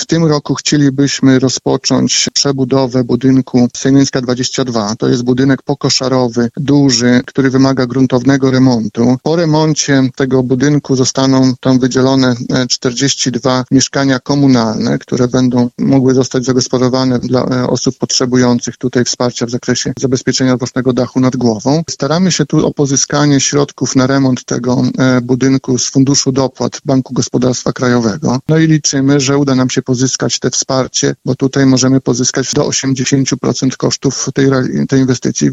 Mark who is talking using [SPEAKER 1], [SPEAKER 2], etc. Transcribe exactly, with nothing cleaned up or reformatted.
[SPEAKER 1] W tym roku chcielibyśmy rozpocząć przebudowę budynku Sejmińska dwadzieścia dwa. To jest budynek pokoszarowy, duży, który wymaga gruntownego remontu. Po remoncie tego budynku zostaną tam wydzielone czterdzieści dwa mieszkania komunalne, które będą mogły zostać zagospodarowane dla osób potrzebujących tutaj wsparcia w zakresie zabezpieczenia własnego dachu nad głową. Staramy się tu o pozyskanie środków na remont tego budynku z Funduszu Dopłat Banku Gospodarstwa Krajowego. No i liczymy, że uda nam się pozyskać te wsparcie, bo tutaj możemy pozyskać do osiemdziesiąt procent kosztów tej, tej inwestycji